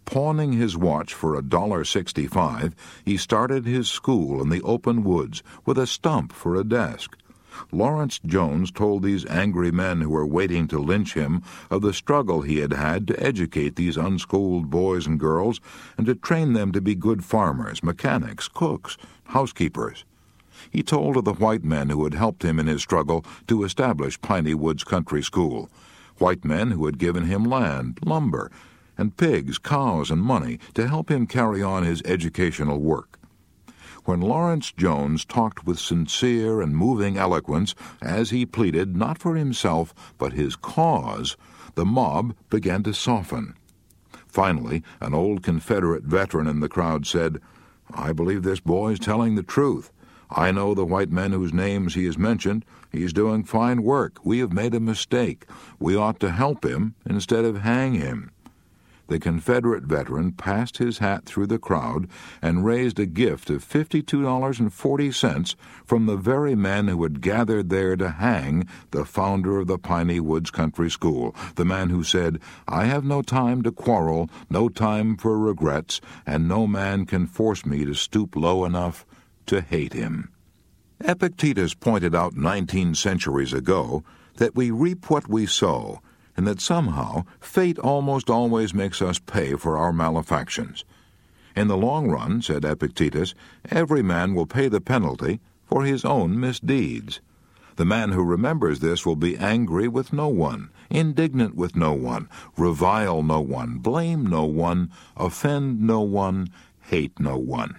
Pawning his watch for a dollar sixty-five, he started his school in the open woods with a stump for a desk. Lawrence Jones told these angry men who were waiting to lynch him of the struggle he had had to educate these unschooled boys and girls and to train them to be good farmers, mechanics, cooks, housekeepers. He told of the white men who had helped him in his struggle to establish Piney Woods Country School, white men who had given him land, lumber, and pigs, cows, and money to help him carry on his educational work. When Lawrence Jones talked with sincere and moving eloquence as he pleaded not for himself but his cause, the mob began to soften. Finally, an old Confederate veteran in the crowd said, "I believe this boy is telling the truth. I know the white men whose names he has mentioned. He's doing fine work. We have made a mistake. We ought to help him instead of hang him." The Confederate veteran passed his hat through the crowd and raised a gift of fifty-two dollars and forty cents from the very men who had gathered there to hang the founder of the Piney Woods Country School, the man who said, "I have no time to quarrel, no time for regrets, and no man can force me to stoop low enough to hate him." Epictetus pointed out nineteen centuries ago that we reap what we sow, and that somehow fate almost always makes us pay for our malefactions. In the long run, said Epictetus, every man will pay the penalty for his own misdeeds. The man who remembers this will be angry with no one, indignant with no one, revile no one, blame no one, offend no one, hate no one.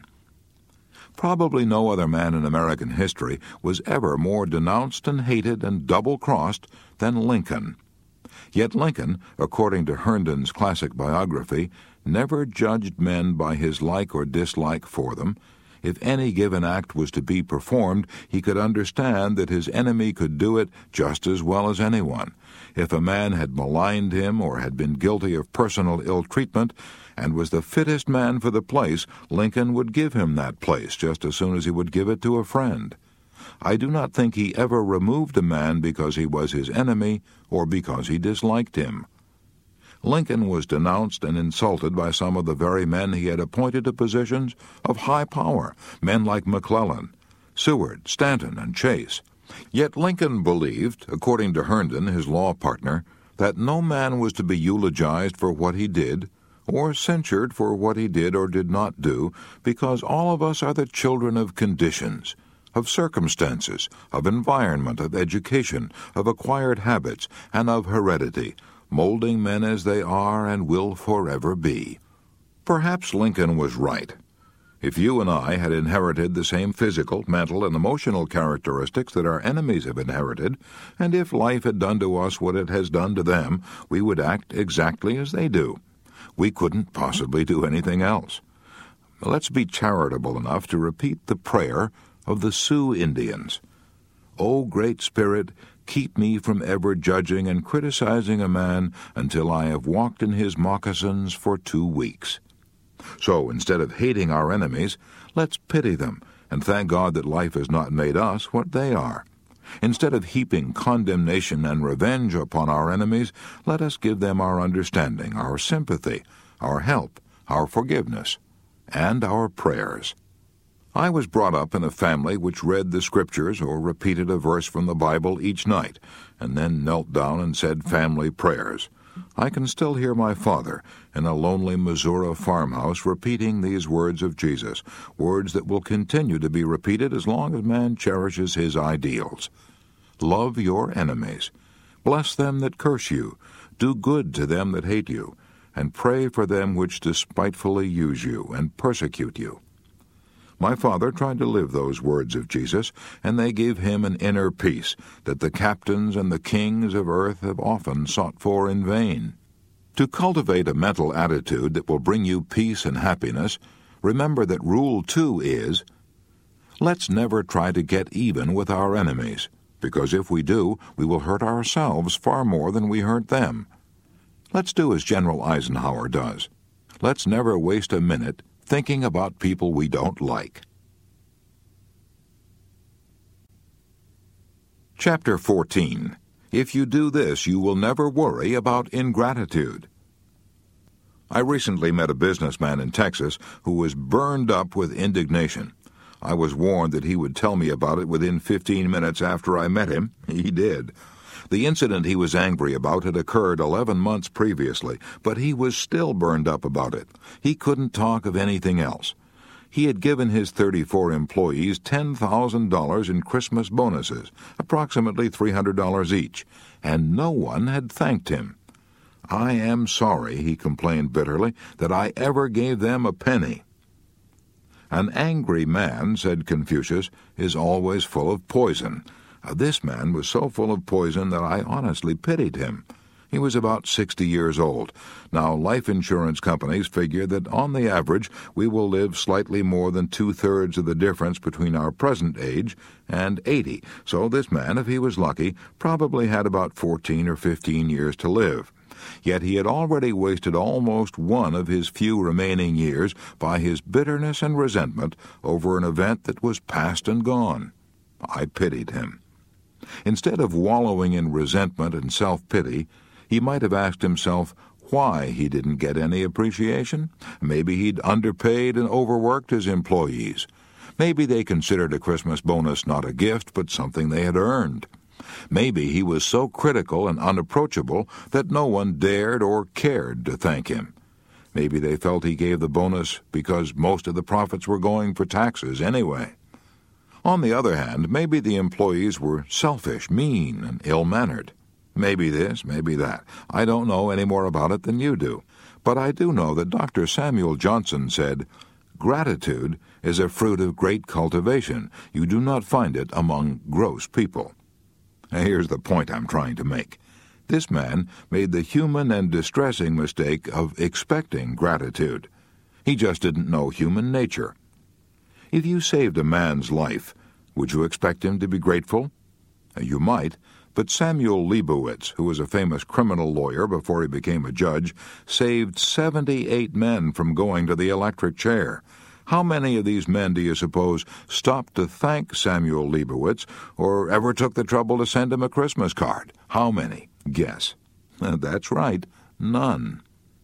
Probably no other man in American history was ever more denounced and hated and double-crossed than Lincoln. Yet Lincoln, according to Herndon's classic biography, never judged men by his like or dislike for them. If any given act was to be performed, he could understand that his enemy could do it just as well as anyone. If a man had maligned him or had been guilty of personal ill-treatment and was the fittest man for the place, Lincoln would give him that place just as soon as he would give it to a friend. I do not think he ever removed a man because he was his enemy or because he disliked him. Lincoln was denounced and insulted by some of the very men he had appointed to positions of high power, men like McClellan, Seward, Stanton, and Chase. Yet Lincoln believed, according to Herndon, his law partner, that no man was to be eulogized for what he did or censured for what he did or did not do, because all of us are the children of conditions, of circumstances, of environment, of education, of acquired habits, and of heredity, molding men as they are and will forever be. Perhaps Lincoln was right. If you and I had inherited the same physical, mental, and emotional characteristics that our enemies have inherited, and if life had done to us what it has done to them, we would act exactly as they do. We couldn't possibly do anything else. Let's be charitable enough to repeat the prayer of the Sioux Indians. O Great Spirit, keep me from ever judging and criticizing a man until I have walked in his moccasins for two weeks. So, instead of hating our enemies, let's pity them and thank God that life has not made us what they are. Instead of heaping condemnation and revenge upon our enemies, let us give them our understanding, our sympathy, our help, our forgiveness, and our prayers. I was brought up in a family which read the Scriptures or repeated a verse from the Bible each night, and then knelt down and said family prayers. I can still hear my father in a lonely Missouri farmhouse repeating these words of Jesus, words that will continue to be repeated as long as man cherishes his ideals. Love your enemies. Bless them that curse you. Do good to them that hate you, and pray for them which despitefully use you and persecute you. My father tried to live those words of Jesus, and they gave him an inner peace that the captains and the kings of earth have often sought for in vain. To cultivate a mental attitude that will bring you peace and happiness, remember that rule two is, let's never try to get even with our enemies, because if we do, we will hurt ourselves far more than we hurt them. Let's do as General Eisenhower does. Let's never waste a minute thinking about people we don't like. Chapter fourteen. If you do this, you will never worry about ingratitude. I recently met a businessman in Texas who was burned up with indignation. I was warned that he would tell me about it within fifteen minutes after I met him. He did. The incident he was angry about had occurred eleven months previously, but he was still burned up about it. He couldn't talk of anything else. He had given his thirty-four employees ten thousand dollars in Christmas bonuses, approximately three hundred dollars each, and no one had thanked him. "I am sorry," he complained bitterly, "that I ever gave them a penny." "An angry man," said Confucius, "is always full of poison." Uh, this man was so full of poison that I honestly pitied him. He was about sixty years old. Now, life insurance companies figure that on the average we will live slightly more than two-thirds of the difference between our present age and eighty. So this man, if he was lucky, probably had about fourteen or fifteen years to live. Yet he had already wasted almost one of his few remaining years by his bitterness and resentment over an event that was past and gone. I pitied him. Instead of wallowing in resentment and self-pity, he might have asked himself why he didn't get any appreciation. Maybe he'd underpaid and overworked his employees. Maybe they considered a Christmas bonus not a gift, but something they had earned. Maybe he was so critical and unapproachable that no one dared or cared to thank him. Maybe they felt he gave the bonus because most of the profits were going for taxes anyway. On the other hand, maybe the employees were selfish, mean, and ill-mannered. Maybe this, maybe that. I don't know any more about it than you do. But I do know that Doctor Samuel Johnson said, "Gratitude is a fruit of great cultivation. You do not find it among gross people." Here's the point I'm trying to make. This man made the human and distressing mistake of expecting gratitude. He just didn't know human nature. If you saved a man's life, would you expect him to be grateful? You might, but Samuel Leibowitz, who was a famous criminal lawyer before he became a judge, saved seventy-eight men from going to the electric chair. How many of these men do you suppose stopped to thank Samuel Leibowitz or ever took the trouble to send him a Christmas card? How many? Guess. That's right, none.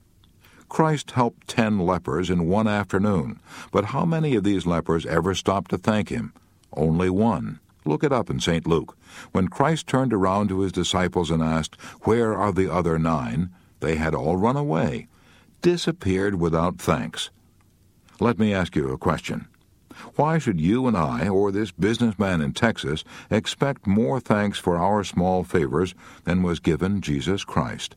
Christ helped ten lepers in one afternoon, but how many of these lepers ever stopped to thank him? Only one. Look it up in Saint Luke. When Christ turned around to his disciples and asked, "Where are the other nine?" they had all run away, disappeared without thanks. Let me ask you a question. Why should you and I, or this businessman in Texas, expect more thanks for our small favors than was given Jesus Christ?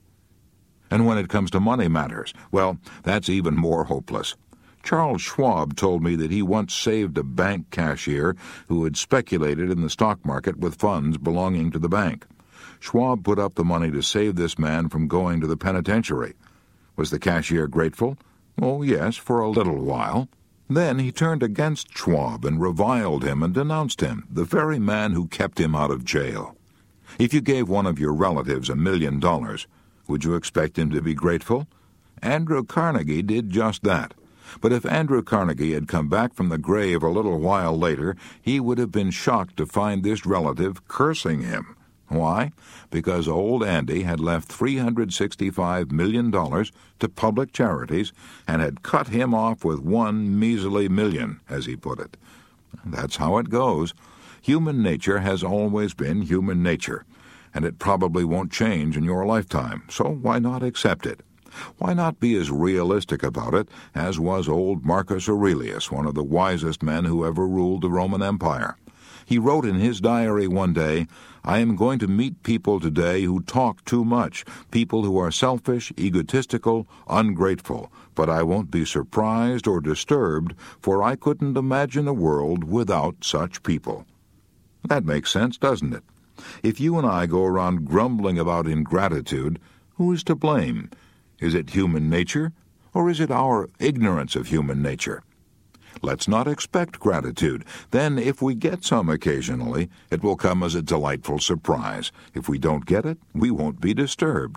And when it comes to money matters, well, that's even more hopeless. Charles Schwab told me that he once saved a bank cashier who had speculated in the stock market with funds belonging to the bank. Schwab put up the money to save this man from going to the penitentiary. Was the cashier grateful? Oh, yes, for a little while. Then he turned against Schwab and reviled him and denounced him, the very man who kept him out of jail. If you gave one of your relatives a million dollars, would you expect him to be grateful? Andrew Carnegie did just that. But if Andrew Carnegie had come back from the grave a little while later, he would have been shocked to find this relative cursing him. Why? Because old Andy had left three hundred sixty-five million dollars to public charities and had cut him off with one measly million, as he put it. That's how it goes. Human nature has always been human nature, and it probably won't change in your lifetime, so why not accept it? Why not be as realistic about it as was old Marcus Aurelius, one of the wisest men who ever ruled the Roman Empire? He wrote in his diary one day, "I am going to meet people today who talk too much, people who are selfish, egotistical, ungrateful, but I won't be surprised or disturbed, for I couldn't imagine a world without such people." That makes sense, doesn't it? If you and I go around grumbling about ingratitude, who is to blame? Is it human nature, or is it our ignorance of human nature? Let's not expect gratitude. Then, if we get some occasionally, it will come as a delightful surprise. If we don't get it, we won't be disturbed.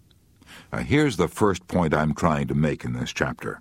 Now, here's the first point I'm trying to make in this chapter.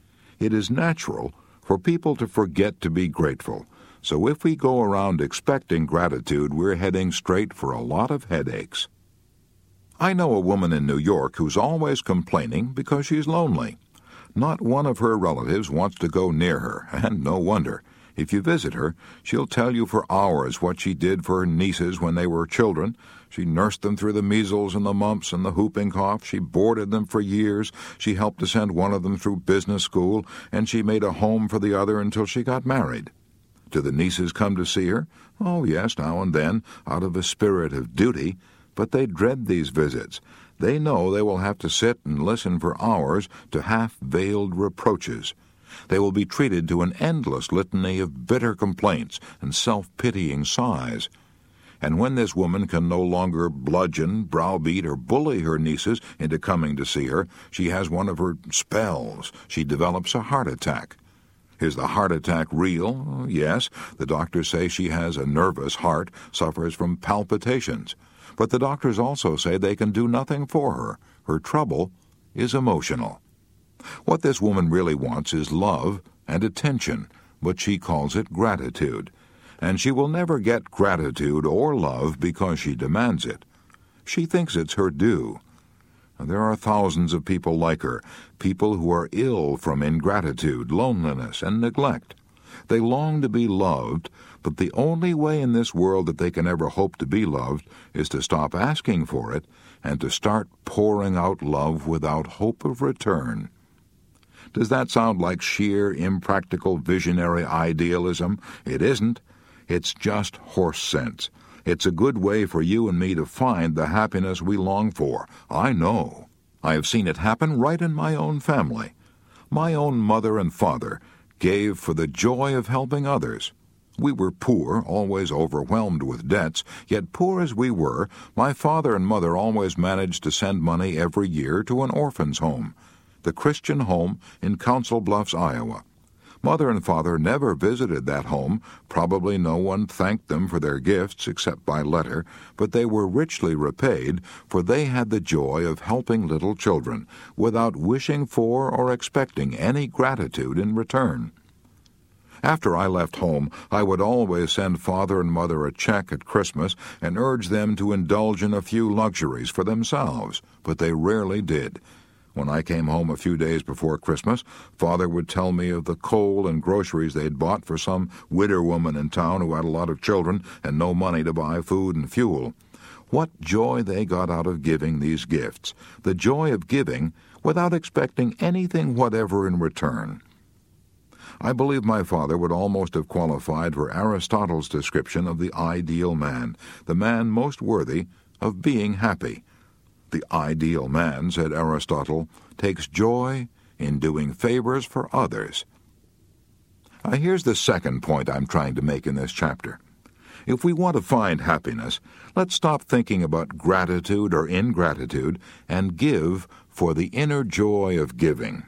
It is natural for people to forget to be grateful, so if we go around expecting gratitude, we're heading straight for a lot of headaches. I know a woman in New York who's always complaining because she's lonely. Not one of her relatives wants to go near her, and no wonder. If you visit her, she'll tell you for hours what she did for her nieces when they were children. She nursed them through the measles and the mumps and the whooping cough. She boarded them for years. She helped to send one of them through business school, and she made a home for the other until she got married. Do the nieces come to see her? Oh, yes, now and then, out of a spirit of duty, but they dread these visits. They know they will have to sit and listen for hours to half-veiled reproaches. They will be treated to an endless litany of bitter complaints and self-pitying sighs. And when this woman can no longer bludgeon, browbeat, or bully her nieces into coming to see her, she has one of her spells. She develops a heart attack. Is the heart attack real? Yes. The doctors say she has a nervous heart, suffers from palpitations. But the doctors also say they can do nothing for her. Her trouble is emotional. What this woman really wants is love and attention, but she calls it gratitude. And she will never get gratitude or love because she demands it. She thinks it's her due. There are thousands of people like her, people who are ill from ingratitude, loneliness, and neglect. They long to be loved, but the only way in this world that they can ever hope to be loved is to stop asking for it and to start pouring out love without hope of return. Does that sound like sheer, impractical, visionary idealism? It isn't. It's just horse sense. It's a good way for you and me to find the happiness we long for. I know. I have seen it happen right in my own family. My own mother and father gave for the joy of helping others. We were poor, always overwhelmed with debts, yet poor as we were, my father and mother always managed to send money every year to an orphan's home, the Christian Home in Council Bluffs, Iowa. Mother and father never visited that home. Probably no one thanked them for their gifts except by letter, but they were richly repaid, for they had the joy of helping little children without wishing for or expecting any gratitude in return. After I left home, I would always send father and mother a check at Christmas and urge them to indulge in a few luxuries for themselves, but they rarely did. When I came home a few days before Christmas, Father would tell me of the coal and groceries they'd bought for some widow woman in town who had a lot of children and no money to buy food and fuel. What joy they got out of giving these gifts, the joy of giving without expecting anything whatever in return. I believe my father would almost have qualified for Aristotle's description of the ideal man, the man most worthy of being happy. The ideal man, said Aristotle, takes joy in doing favors for others. Now, here's the second point I'm trying to make in this chapter. If we want to find happiness, let's stop thinking about gratitude or ingratitude and give for the inner joy of giving.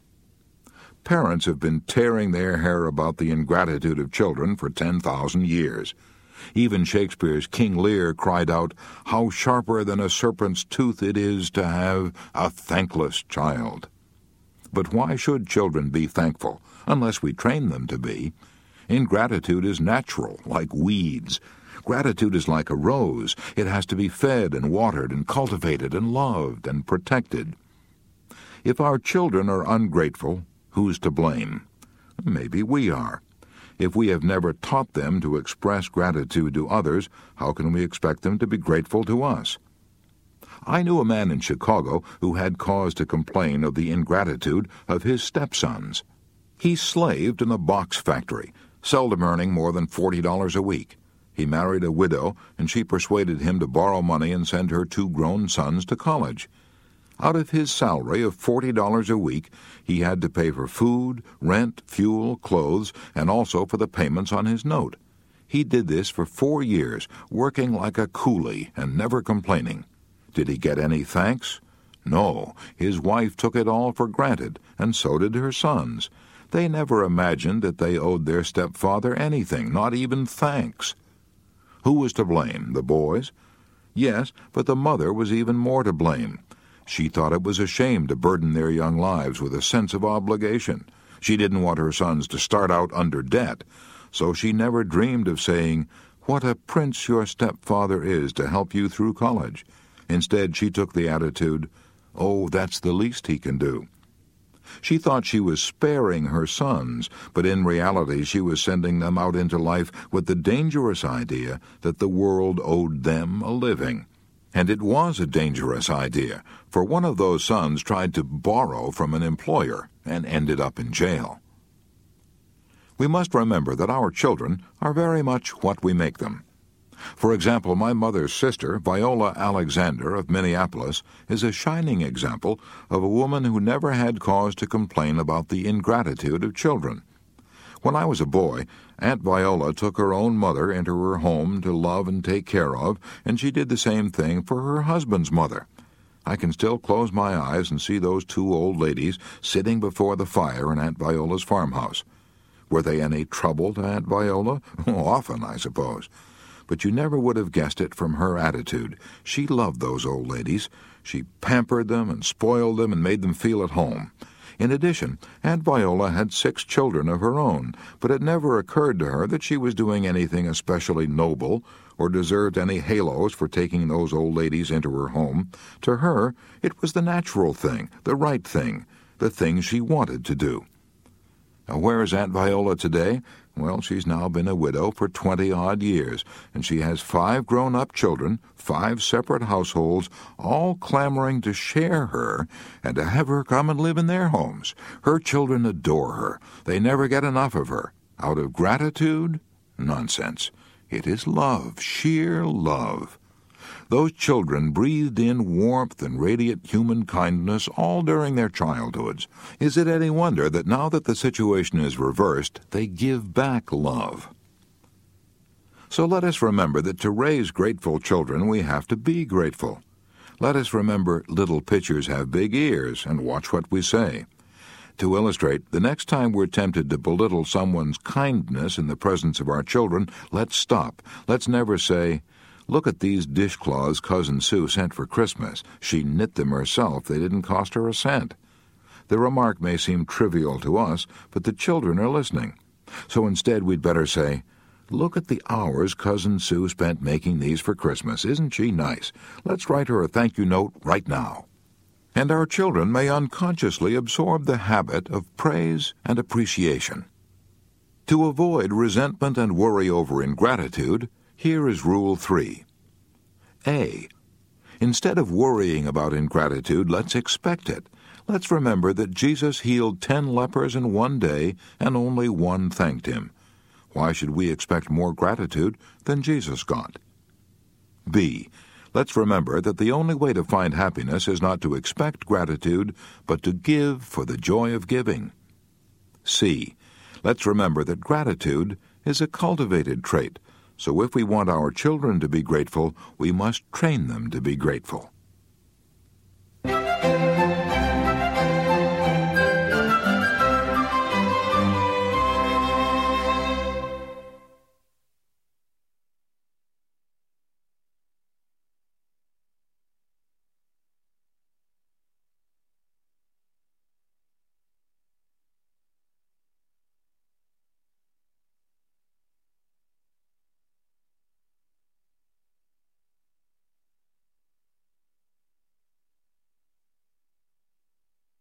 Parents have been tearing their hair about the ingratitude of children for ten thousand years. Even Shakespeare's King Lear cried out, "How sharper than a serpent's tooth it is to have a thankless child." But why should children be thankful, unless we train them to be? Ingratitude is natural, like weeds. Gratitude is like a rose. It has to be fed and watered and cultivated and loved and protected. If our children are ungrateful, who's to blame? Maybe we are. If we have never taught them to express gratitude to others, how can we expect them to be grateful to us? I knew a man in Chicago who had cause to complain of the ingratitude of his stepsons. He slaved in a box factory, seldom earning more than forty dollars a week. He married a widow, and she persuaded him to borrow money and send her two grown sons to college. Out of his salary of forty dollars a week, he had to pay for food, rent, fuel, clothes, and also for the payments on his note. He did this for four years, working like a coolie and never complaining. Did he get any thanks? No, his wife took it all for granted, and so did her sons. They never imagined that they owed their stepfather anything, not even thanks. Who was to blame? The boys? Yes, but the mother was even more to blame. She thought it was a shame to burden their young lives with a sense of obligation. She didn't want her sons to start out under debt, so she never dreamed of saying, "What a prince your stepfather is to help you through college." Instead, she took the attitude, "Oh, that's the least he can do." She thought she was sparing her sons, but in reality she was sending them out into life with the dangerous idea that the world owed them a living. And it was a dangerous idea, for one of those sons tried to borrow from an employer and ended up in jail. We must remember that our children are very much what we make them. For example, my mother's sister, Viola Alexander of Minneapolis, is a shining example of a woman who never had cause to complain about the ingratitude of children. When I was a boy, Aunt Viola took her own mother into her home to love and take care of, and she did the same thing for her husband's mother. I can still close my eyes and see those two old ladies sitting before the fire in Aunt Viola's farmhouse. Were they any trouble to Aunt Viola? Often, I suppose. But you never would have guessed it from her attitude. She loved those old ladies. She pampered them and spoiled them and made them feel at home. In addition, Aunt Viola had six children of her own, but it never occurred to her that she was doing anything especially noble or deserved any halos for taking those old ladies into her home. To her, it was the natural thing, the right thing, the thing she wanted to do. Now, where is Aunt Viola today? Well, she's now been a widow for twenty-odd years, and she has five grown-up children, five separate households, all clamoring to share her and to have her come and live in their homes. Her children adore her. They never get enough of her. Out of gratitude? Nonsense. It is love, sheer love. Those children breathed in warmth and radiant human kindness all during their childhoods. Is it any wonder that now that the situation is reversed, they give back love? So let us remember that to raise grateful children, we have to be grateful. Let us remember little pitchers have big ears, and watch what we say. To illustrate, the next time we're tempted to belittle someone's kindness in the presence of our children, let's stop. Let's never say, "Look at these dishcloths Cousin Sue sent for Christmas. She knit them herself. They didn't cost her a cent." The remark may seem trivial to us, but the children are listening. So instead we'd better say, "Look at the hours Cousin Sue spent making these for Christmas. Isn't she nice? Let's write her a thank you note right now." And our children may unconsciously absorb the habit of praise and appreciation. To avoid resentment and worry over ingratitude, here is Rule three. A. Instead of worrying about ingratitude, let's expect it. Let's remember that Jesus healed ten lepers in one day, and only one thanked him. Why should we expect more gratitude than Jesus got? B. Let's remember that the only way to find happiness is not to expect gratitude, but to give for the joy of giving. C. Let's remember that gratitude is a cultivated trait. So if we want our children to be grateful, we must train them to be grateful.